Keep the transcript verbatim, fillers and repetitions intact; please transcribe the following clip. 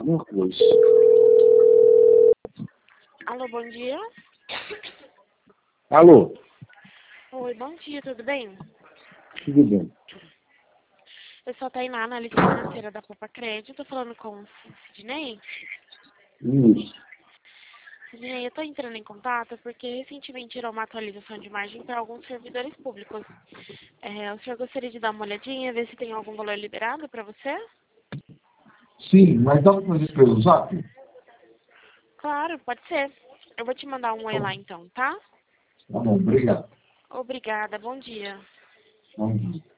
alguma coisa. Alô, bom dia. Alô? Oi, bom dia, tudo bem? Tudo bem. Eu sou a Tainá, analista financeira da Copa Crédito. Tô falando com o Sidney. Isso. Sidney, eu tô entrando em contato porque recentemente tirou uma atualização de margem para alguns servidores públicos. É, o senhor gostaria de dar uma olhadinha, ver se tem algum valor liberado para você? Sim, mas dá para fazer pelo zap? Claro, pode ser. Eu vou te mandar um oi lá então, tá? Tá bom, obrigado. Obrigada, bom dia. Bom dia.